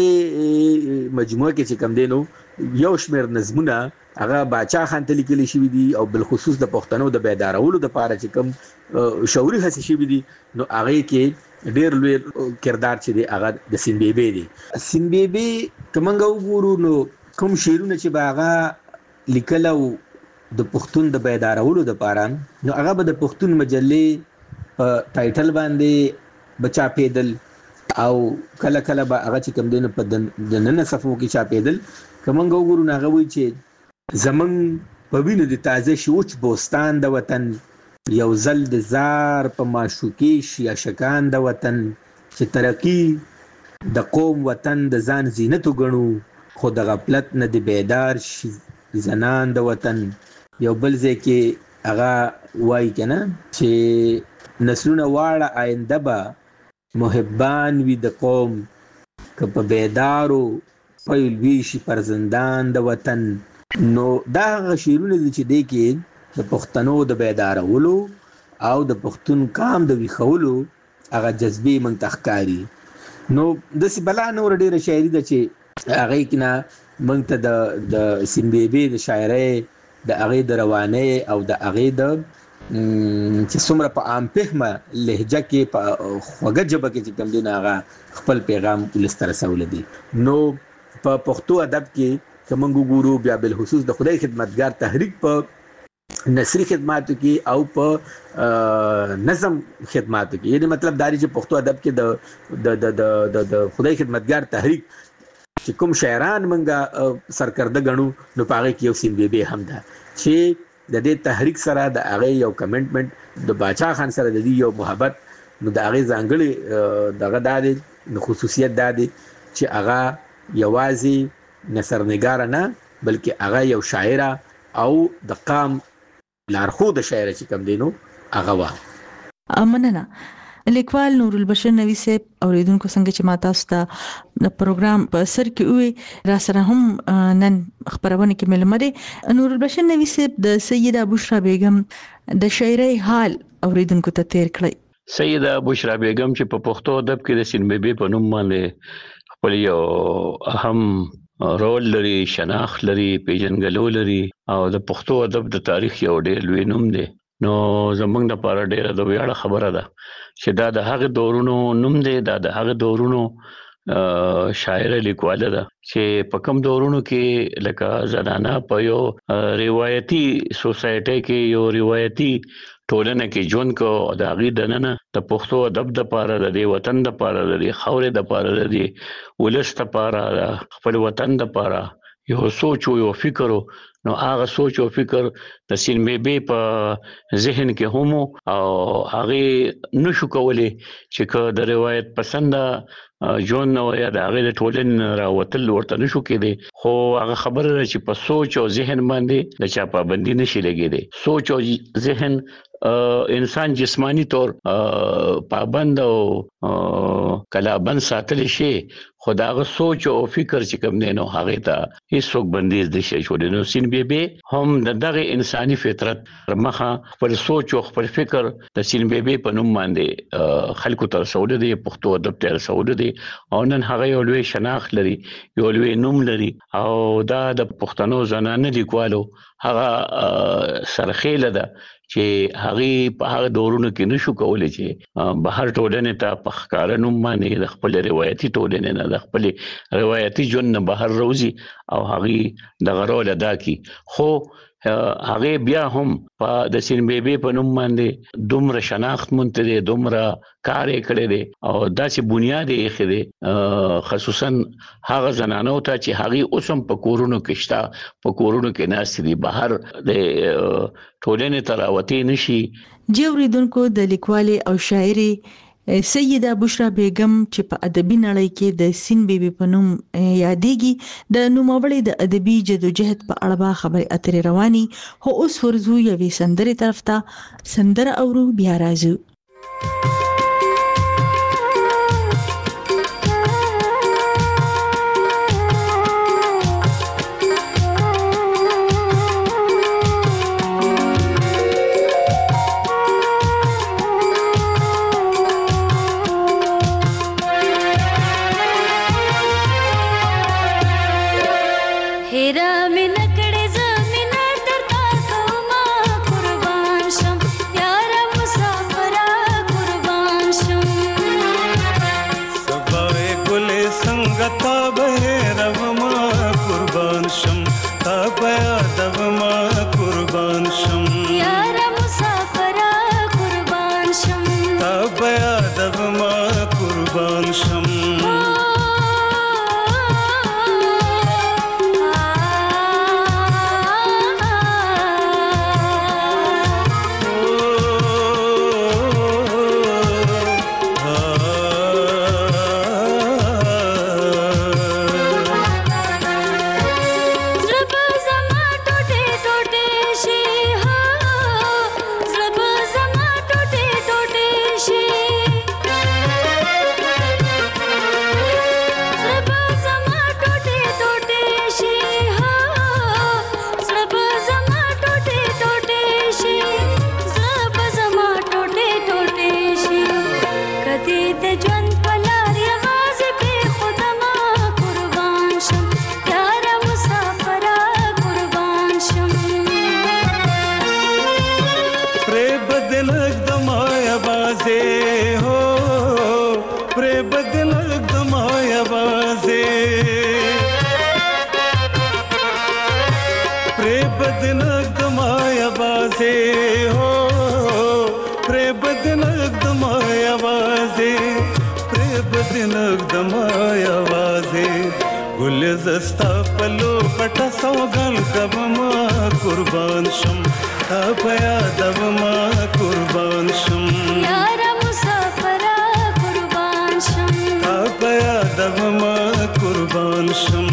مجموعه کې چې کم دی نو یو شمېر نظمونه هغه باچا خان ته لیکلي شوي دي او بالخصوص د پښتنو د بیدارولو دپاره چې کوم شعوري هڅې شوي دي، نو هغې کې ډېر لوی کردار چې دی هغه د سین بیبي دی. سین بیبي که موږ وګورو نو کوم شعرونه چې به هغه لیکل او د پښتون د بیدارولو لپاره نو هغه به د پښتون مجلې په ټایټل باندې بچا پیدل او کله کله به هغه چې کوم دین په د نن صفو کې چا پیدل کومنګ وګورو هغه وی چې زمون په وینو د تازه شوچ بوستان د وطن یو زل د زار په معشوقي شي اشکان د وطن چې ترقی د قوم وطن د ځان زینت وګڼو خو د غفلت نه د بیدار شي زنان د وطن. یو بل ځای کې هغه وایي کنه چې نسلونه واړه آینده به محبان وي د قوم که په بیدارو پیل وي شي پر زندان د وطن. نو دا هغه شعرونه دي چې دی کې د پښتنو د بیدارولو او د پښتون قام د ویښولو هغه جذبې موږ ته ښکاري. نو داسې بلا نور ډېره شاعري ده چې هغه کې نه موږ ته د د سیمبیبي د شاعرۍ د هغې د روانۍ او د هغې د چې څومره په عام فهمه لهجه کې په خوږه ژبه کې چې کوم دی نو هغه خپل پیغام ولس ته رسولی دی. نو په پښتو ادب کې که موږ وګورو بیا بالخصوص د خدای خدمتګار تحریک په نثري خدماتو کې او په نظم خدماتو کې یعنی مطلب دا دی چې پښتو ادب کې د د د د خدای خدمتګار تحریک چې کوم شاعران منګه سرکرده غنو نو پاره کې یو سیمبیبي هم ده چې د دې تحریک سره د هغه یو کمنټمنت د باچا خان سره د دې یو محبت نو د هغه ځانګړي دغه د نو خصوصیت ده چې هغه یوازې نثرنګار نه بلکې هغه یو شاعر او د قام لارښود شاعر چې کوم دینو هغه وا. امنه لیکوال نور البشر نوی صاحب اوریدونکو څنګه چې ما تاسو ته د پروګرام په سر کې وي را سره هم نن خبرونه کې ملمره نور البشر نوی صاحب د سیده بشرا بیگم د شاعرۍ حال اوریدونکو ته تیر کړی. سیده بشرا بیگم چې په پښتو ادب کې د سینبیبي په نوم باندې خپل یو اهم رول لري شناخت لري پیژنګلو لري او د پښتو ادب د تاریخ یو ډېر لوی نوم دی. نو زمونږ د پاره ډیره د ویاړه خبره ده چې دا د هغه دورونو نوم دی دا د هغه دورونو شاعر لیکواله ده چې په کوم دورونو کې لکه زنانه په یو روایتي سوسایټي کې یو روایتي ټولنه کې ژوند کو د هغه دننه د پښتو ادب د پاره د وطن د پاره د خاورې د پاره د ولست د پاره خپل وطن د پاره یو سوچ او یو فکر نو هغه سوچ او فکر د سینبیبي په ذهن کې هم او هغه نشو کولای چې که د روایت پسند جون نو یا د هغه د ټولنې راوتل ورته نشو کېدی خو هغه خبره چې په سوچ او ذهن باندې د چا پابندي نشي لګېدی. سوچ او ذهن انسان جسمانی طور پابند او کلابند ساتل شي خداغه سوچ او فکر چې کوم دی نو هغه ته هیڅوک بندیز نشي جوړ. نو سینبیبي هم د دغه انساني فطرت مخه خپل سوچ او خپل فکر د سینبیبي په نوم باندې خلکو ته رسول دي پښتو ادب ته رسول دي او نن هغه یو لوی شناخت لري یو لوی نوم لري او دا د پښتنو زنانه لیکوالو هغه سرخیله ده چې هغه په هغه دورونو کې نشو کولای چې بهر ټولنې ته په ښکار نوم باندې د خپل روایتي ټولنې نه د خپل روایتي ژوند نه بهر روزي او هغه د غرول ادا کی. خو هغه بیا هم په د سینبیبي په نوم باندې دومره شناخت مونته دومره کار کړی دی او داسې بنیاد یې خېده خصوصا هغه زنانو ته چې هغه اوسم په کورونو کې شتا په کورونو کې ناس دي بهر د ټولنې تراوتی نشي. جوړیدونکو د لیکوالي او شاعري سیده بشرا بیگم چې په ادبي نړۍ کې د سینبیبي په نوم یادېږي د نوموړې د ادبي جدوجہد په اړه خبرې اترې رواني هو اوس ورزو یوې سندرې طرف ته سندره اورو بیا راځو. مسافرہ بدلک د مایا بازه هو پر بدلک د مایا بازه پر بدلک د مایا بازه هو پر بدلک د مایا بازه پر بدلک د مایا بازه ګل زستا پلو پټه سوګل کب ما قربان شم تا پیا دب ما قربان شم یار مسافرا قربان شم تا پیا دب ما قربان شم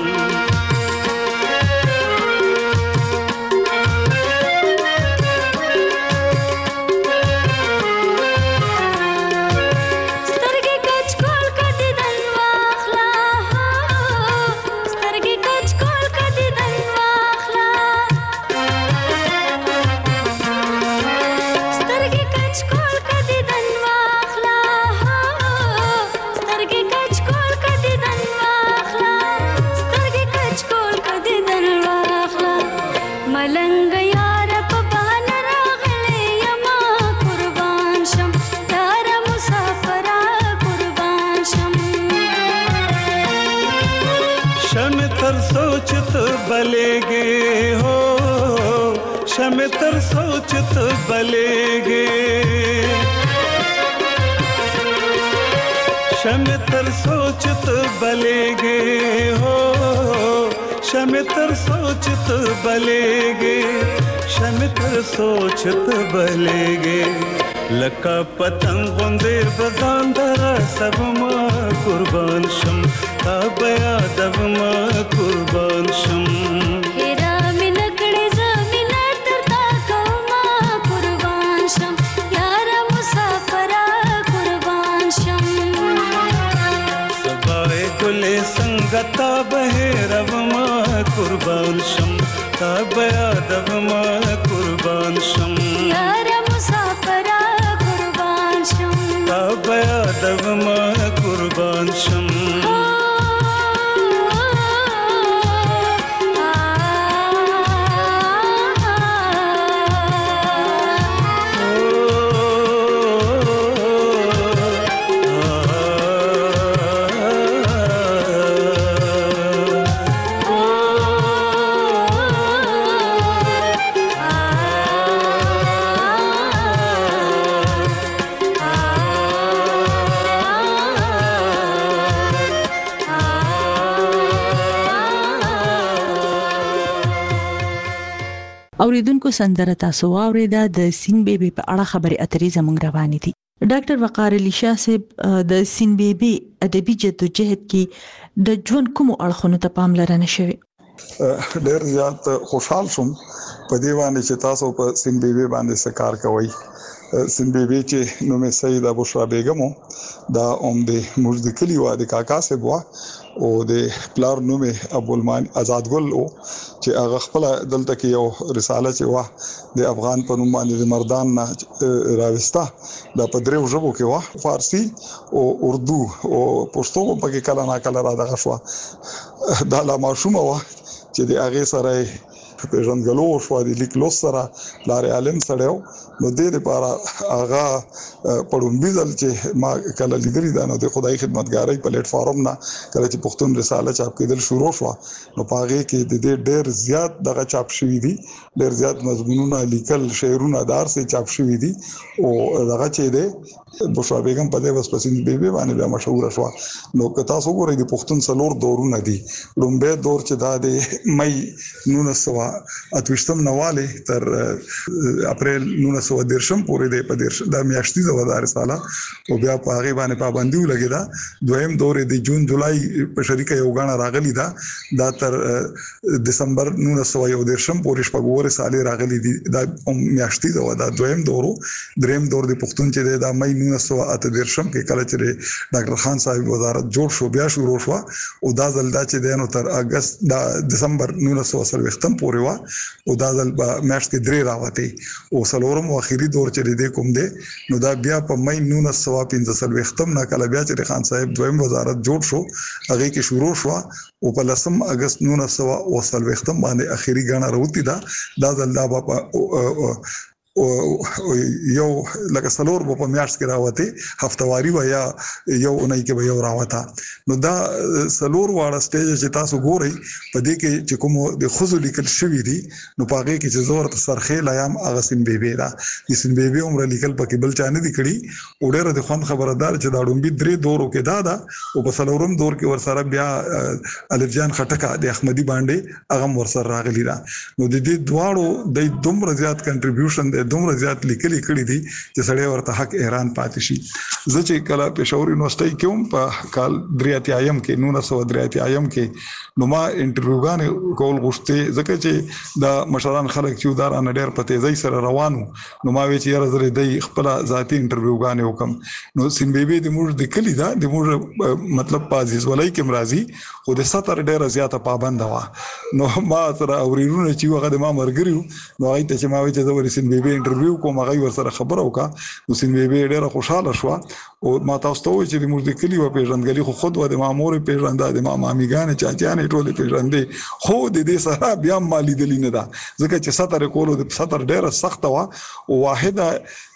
बलेगे हो शम तर सोचत बलेगे शम तर सोचत बलेगे हो शम तर सोचत बलेगे शम तर सोचत बलेगे लका पतंग गुंदे बजांदरा सब मां कुर्बान शम ताबया दब मां कुर्बान शम हेरा मिनकड़े जमीन तरता कौमा कुर्बान शम यारा मुसाफरा कुर्बान शम सबाए गुले संगता बहे रब मां कुर्बान शम ताबया दब मां कुर्बान शम यारा मुसाफरा कुर्बान शम ताबया दब मां कुर्बान शम اوریدونکو سندره تاسو واوریده د سین بیبي په اړه خبري اترې زموږ روانې دي. ډاکټر وقار علي شاه صاحب د سین بیبي ادبي جدوجہد کې د ژوند کوم اړخونو ته پاملرنه شوې؟ ډېر زیات خوشحال شوم په دی باندې چې تاسو په سین بیبي باندې سکار کوي. سین بیبي چې نومه سیده بشرا بیگم دا اوم د مجد کلی و د کاکا سے بوا او د پلار نومه ابو المان آزاد ګل او چې هغه خپل دلته کې یو رساله چې وا د افغان په نوم باندې د مردان نه راوستا د پدریو ژبو کې وا فارسی او اردو او پښتو په کې کله نا کله را دغه شو دا لا ماشومه وا چې د هغه سره په ژوندګلو شو د لیک لوس سره لار عالم سره نو د دې لپاره هغه پړون بيزل چې ما کله لیدلی دا نو د خدای خدمتګارۍ پلیټ فارم نه کله چې پښتون رساله چاپ کېدل شروع شو نو پاره کې د دې ډېر زیات دغه چاپ شوی دي ډېر زیات مضمونونه لیکل شعرونه دار سي چاپ شوی دي او دغه چې ده بشرا بیگم په دې وس پسند بیبي باندې بیا مشهور شو نو که تاسو وګورئ د پښتون څلور دورونه دي لومبه دور چې دا د مې نونس سوا اتوشتم نواله تر اپریل نونس سوا درشم پورې د په درش د میاشتې د ودار سالا او بیا په هغه باندې پابندي ولګی دا دویم دور د جون جولای په شریکه یو غاڼه راغلی دا دا تر دسمبر نونس سوا یو درشم پورې شپږور سالې راغلی دي دا میاشتې د ودار دویم دورو دریم دور د پښتون چې د مې نونس سوا اته درشم کې کله چې ډاکټر خان صاحب وزارت جوړ شو بیا شروع شو او دا ځل دا چې د نو تر اگست د دسمبر نونس سوا سره ختم پورې وا او دا ځل په میاشت کې درې راوته او سلورم واخیری دور چې د کوم دی نو دا بیا په مې نونس سوا پنځه سل ختم نه کله بیا چې خان صاحب دویم وزارت جوړ شو هغه کې شروع شو او په لسم اگست نونس سوا او سل ختم باندې اخیری غاڼه راوتی دا دا ځل دا په یو لکه سلور په میاشت کې راوته هفتواری و یا یو اونۍ کې به یو راوته. نو دا سلور واړه سټیج چې تاسو ګورئ په دې کې چې کوم د خزو لیکل شوی دي نو پاګه کې چې زور سرخه لایم اغه سین بیبي دا د سین بیبي عمر لیکل پکې بل چانه دي کړي او ډېر د خوان خبردار چې دا ډومبي درې دورو کې دا دا او په سلورم دور کې ورسره بیا الف جان خټکا د احمدي باندې هغه ورسره راغلی دا. نو د دې دواړو د دومره زیات کنټریبیوشن د دومره زیات لیکلي کړي دي چې سړی ورته حق حیران پاتې شي. زه چې کله پېښور یونیورسيټي کې هم په کال دریاتیایم کې نو نسو دریاتیایم کې نو ما انټرویوګان کول غوښتي ځکه چې دا مشران خلک چې دارانه ډېر په تیزی سره روانو نو ما وی چې یاره زره د خپل ذاتی انټرویوګان وکم. نو سین بیبي د موږ د کلی دا د موږ مطلب پازیز ولای کې مرضی خو د ستر ډېر زیاته پابند و. نو ما سره اورینونه چې هغه د ما مرګریو نو هغه ته چې ما وی چې د سین بیبي انټرویو کوم هغه ورسره خبره وکړه. نو سین بیبي ډېر خوشاله شو او ما تاسو ته وی چې د موږ د کلی و پیژندګلی خو خود و د مامور پیژنده د ما ماميګان چاچانې ټول پیژندې خو د دې سره بیا مالی دلی نه ده ځکه چې ستر کولو د ستر ډیره سخت و او واحده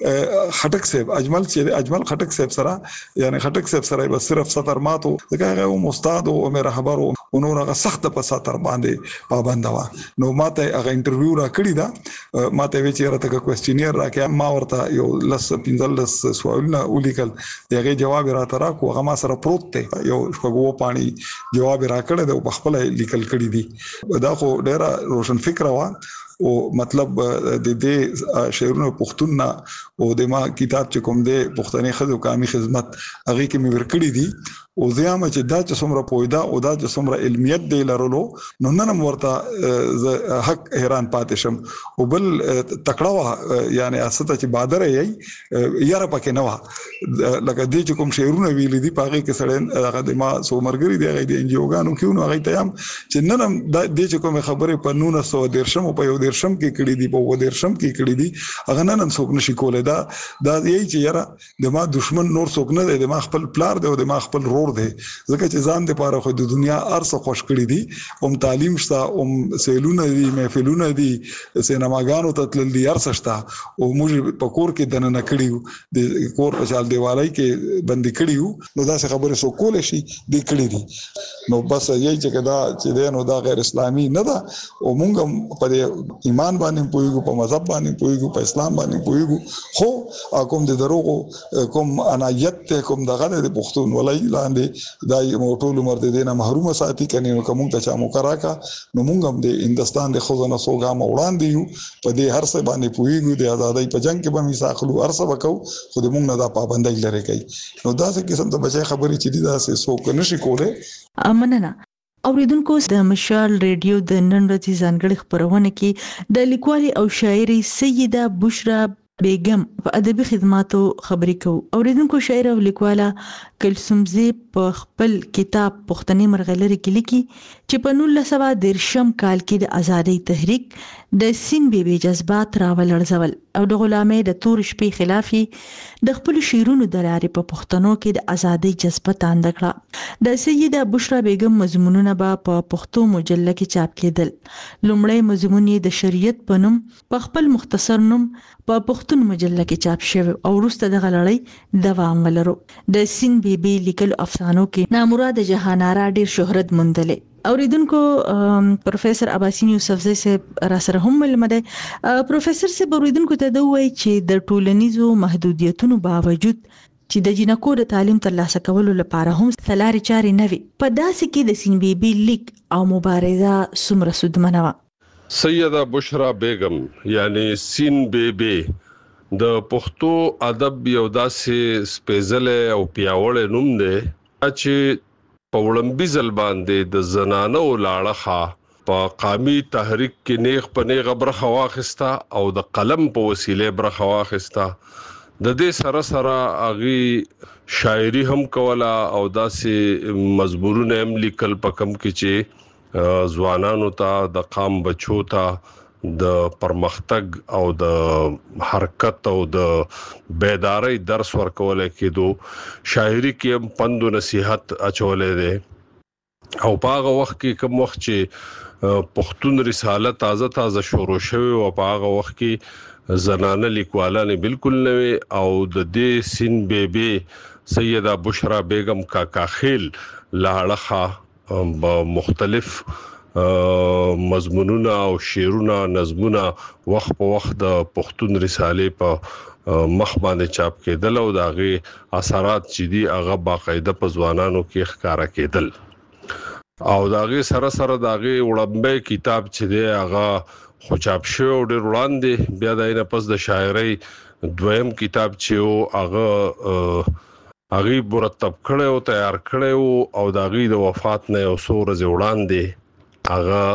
خټک صاحب اجمل چې اجمل خټک صاحب سره یعنی خټک صاحب سره بس صرف ستر ماتو ځکه هغه استاد او مې رهبر او نور هغه سخت په ستر باندې پابند و. نو ماته هغه انټرویو را کړی دا ماته وی چې راته کوېسچنیر راکې ما ورته یو لس پنځلس سوالونه ولیکل دغه جواب راته راکو هغه ما سره پروت ته یو شپږو پانی جواب راکړه د خپل لیکل کړی دي دا خو ډیره روشن فکر و او مطلب د دې شعرونو پښتون نه او د ما کتاب چې کوم دی پښتني خزو کامي خدمت هغه کې مې ورکړی دي او زیامه چې دا چې څومره پویدا او دا چې څومره علمیت دی لرلو نو نن ورته حق حیران پاتې شم. او بل تکړه وا یعنی استه چې بادر یې یاره پکې نه وا لکه دې چې کوم شعرونه ویل دي پاګه کې سړی هغه د ما سو مرګري دی هغه د انجیوګانو کیو نو هغه ته هم چې نن دې چې کوم خبره په نونه سو درشم په یو درشم کې کړي دي په و درشم کې کړي دي هغه نن هم څوک نشي کولای. دا دا یی چې یاره د ما دشمن نور څوک نه دی د ما خپل پلار دی او د ما خپل رور دی ځکه چې ځان د پاره خو د دنیا ارسه خوش کړی دي اوم تعلیم شته اوم سیلونه دي محفلونه دي سینماګانو ته تل دي ارسه شته او موږ په کور کې دنه نه کړیو د کور په چال دیوالای کې بندي کړیو نو دا څه خبره سو کول شي د کړی دي. نو بس یی چې دا چې دینو دا غیر اسلامي نه ده او موږ په ایمان باندې پویګو په مذهب باندې پویګو په اسلام باندې پویګو خو کوم د دروغو کوم انایت کوم دغه د پښتون ولای لاندې دای موټول عمر د دینه محروم ساتي کني نو کوم ته چا مکراکا نو موږ هم د هندستان د خزانه سوګام وړاندې یو په دې هر څه باندې پویګو د آزادۍ په جنگ کې به میساخلو ارسه وکاو خو د موږ نه دا پابندۍ لري کوي. نو دا څه قسم ته بچي خبرې چې دا څه سوک نشي کوله. امننه اوریدونکو د مشال ریډیو د نن ورځې ځانګړي خبرونه کې د لیکوالي او شاعري سیده بشرا بیگم په ادبي خدماتو خبرې کوو. اوریدونکو شاعر او لیکواله کلثومزی په خپل کتاب پښتني مرغلري کې لیکي چې په نولس سوه درشم کال کې د ازادۍ تحریک د سین بیبي جذبات راولړزول او د غلامۍ د تور شپې خلافي د خپل شیرونو د لارې په پښتنو کې د ازادۍ جذبه تاند کړه. د سیده بشرا بیگم مضمونونه به په پښتو مجله کې چاپ کېدل. لومړی مضمون یې د شریعت په نوم په خپل مختصر نوم په پښتون مجله کې چاپ شوی او وروسته د غلړۍ دوام ولرو. د سین بیبي لیکل افسانو کې نامراد جهانارا ډیر شهرت موندلې. اوریدونکو پروفیسور عباسین یوسفزئی صاحب را سره هم ملمده. پروفیسور صاحب اوریدونکو ته دوی چې د ټولنیزو محدودیتونو باوجود چې د جنکو د تعلیم ترلاسه کولو لپاره هم ثلاري چاري نه وي په داسې کې د سین بیبي لیک او مبارزه څومره سودمنه وه. سیده بشرا بیگم یعنی سین بیبي د پښتو ادب یو داسې سپیڅلی او پیاوړی نوم دی چې په وړاندې ځل باندې د زنانو لاړه په قامي تحریک کې نیغ په نیغ برخه واخسته او د قلم په وسیله برخه واخسته. د دې سره سره اغي شاعري هم کوله او داسې مزبورونه هم لیکل په کم کې چې ځوانانو ته د قام بچو ته د پرمختګ او د حرکت او د بیداری درس ورکول کېدو. شاعري کې هم پند او نصيحت اچولې ده او په هغه وخت کې کوم وخت چې پښتون رساله تازه تازه شروع شوه او په هغه وخت کې زنانه لیکوالانه بالکل نوې او د دې سین بیبي سیده بشرا بیگم کاکا خیل لاړه مختلف مضمونونه او شعرونه نظمونه وخت په وخت د پښتون رساله په مخ باندې چاپ کېدل او داغه اثرات چې دي هغه باقاعده په ځوانانو کې ښکارا کېدل او داغه سره سره داغه وړمبه کتاب چې دی هغه خو چاپ شو ډېر وړاندې بیا د نه پس د شاعرۍ دویم کتاب چې او هغه هغه مرتب کړي او تیار کړي او داغه د وفات نه او سور ز وړاندې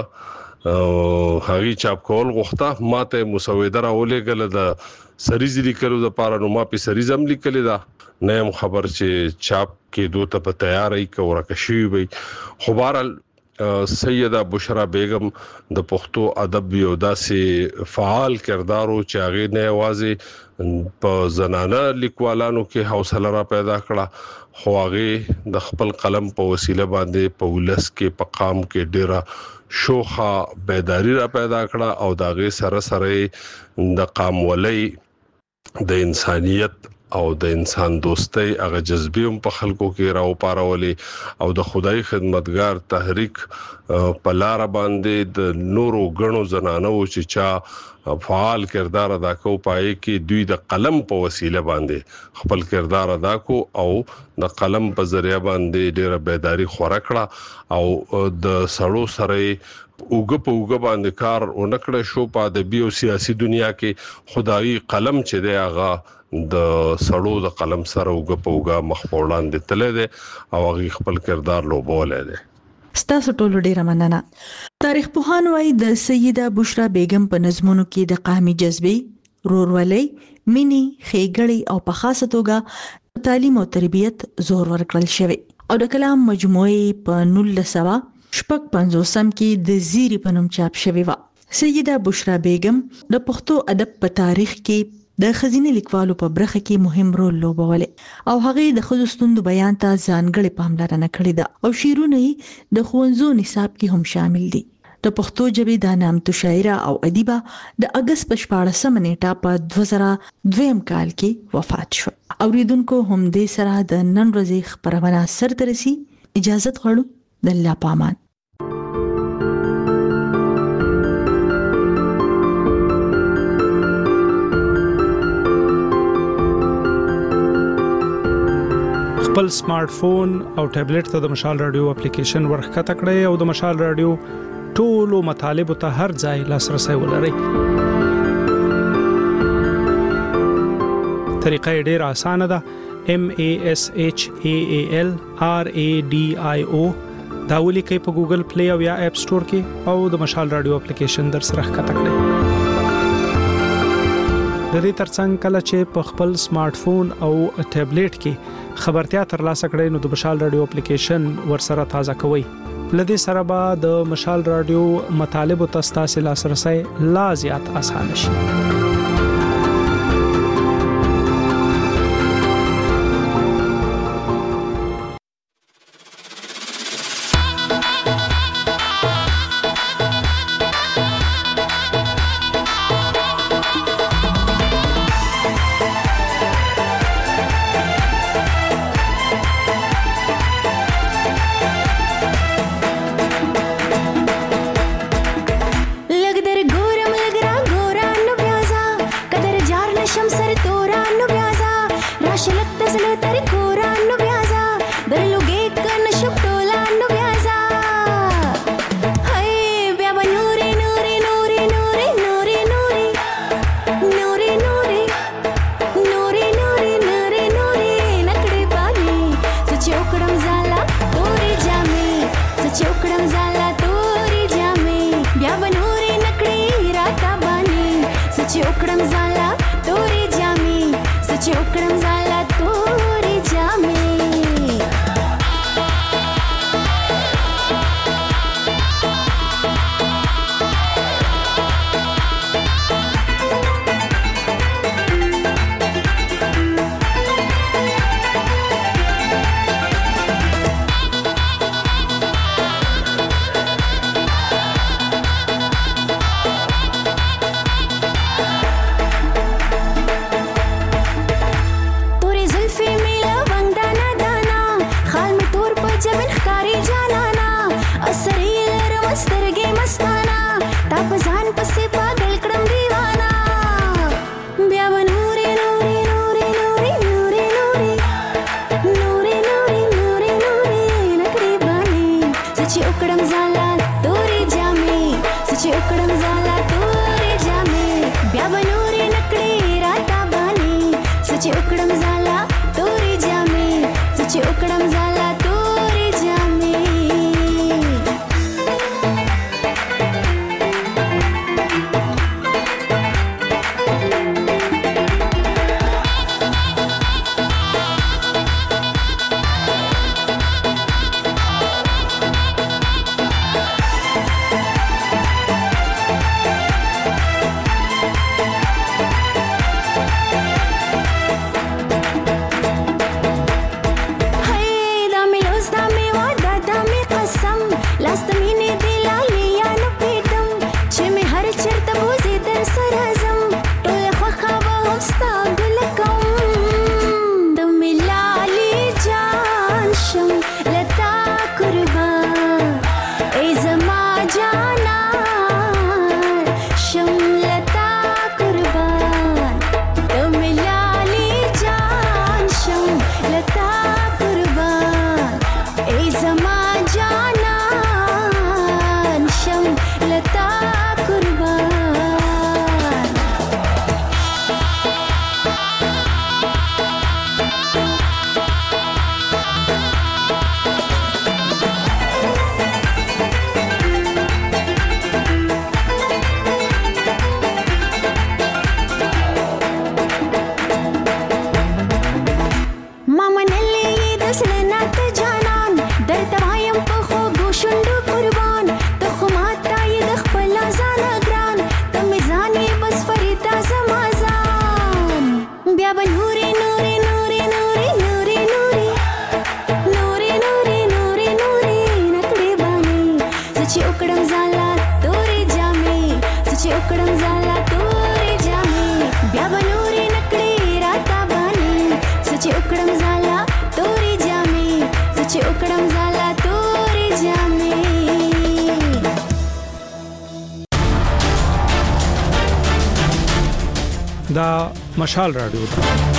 هغه هغه چاپ کول غوښته ماته مسوده راولېګل د سریز لیکلو د پاره نو ما په سریز هم لیکل دا نیم خبر چې چاپ کې دوه ته تیاری کوي کشي وي خو بهرال سیده بشرا بیگم د پښتو ادب یو داسې فعال کردارو چې هغه نه आवाज په زنانه لیکوالانو کې حوصله را پیدا کړه خو هغه د خپل قلم په وسیله باندې په ولس کې په قام کې ډیره شوخه بیداری را پیدا کړه او داغه سره سره د قام ولې د انسانيت او د انسان دوستۍ هغه جذبې په خلکو کې راو پارولې او د خدای خدمتګار تحریک په لار باندې د نورو غنو زنانو چې چا فعال کردار ادا کو پای کې دوی د قلم په وسیله باندې خپل کردار ادا کو او د قلم په ذریعہ باندې ډېر بیداری خورا کړه او د سړو سره اوګه په اوګه باندې کار ونکړه شو په ادبي او سیاسي دنیا کې خدای قلم چې دی هغه د سړو د قلم سره اوګه په اوګه مخ په وړاندې تللی دی او هغه خپل کردار لوبولی دی. ستاسو ټولو ډیره مننه. تاریخ پوهان وایي د سیده بشرا بیگم په نظمونو کې د قومي جذبې، رورولۍ، مینې، ښېګړې او په خاصه توګه تعلیم او تربیت زور ورکړل شوی او د کلام مجموعه په نولس سوه شپږ پنځوسم کې د زیری په نوم چاپ شوی و. سیده بشرا بیگم د پښتو ادب په تاریخ کې د خزینه لیکوالو په برخه کې مهم رول لوبولی او هغه د خود ستوند بیان ته ځانګړې پاملرنه کړې ده او شعرونه د ښوونځو نصاب کې هم شامل دي. د پښتو ژبې د نامتو شاعره او ادیبه د اگست په شپاړسمه نیټه په دوه زره دویم کال کې وفات شو. اوریدونکو هم دې سره د نن ورځې خبرونه سره ترسي. اجازه غواړو د الله پامان. خپل سمارټ فون او ټابلیټ ته د مشال رادیو اپلیکیشن ورخکته کړئ او د مشال رادیو ټولو مطالبه ته هر ځای لاسرسي ولرئ. طریقه ډیره اسانه ده. M A S H A A L R A D I O دا ولیکئ په ګوګل پلی او یا اپ سٹور کې او د مشال رادیو اپلیکیشن در سره ښکته کړئ. د دې ترڅنګ کله چې په خپل سمارټ فون او ټابلیټ کې خبرتیا ترلاسه کړئ نو د مشال رادیو اپلیکیشن ورسره تازه کوئ. لدې سره به د مشال رادیو مطالب او تاسو لاسرسي لا زیات اسانه شي. زالا تورې جامې چې وکړم زالا تورې جامې دا مشال رادیو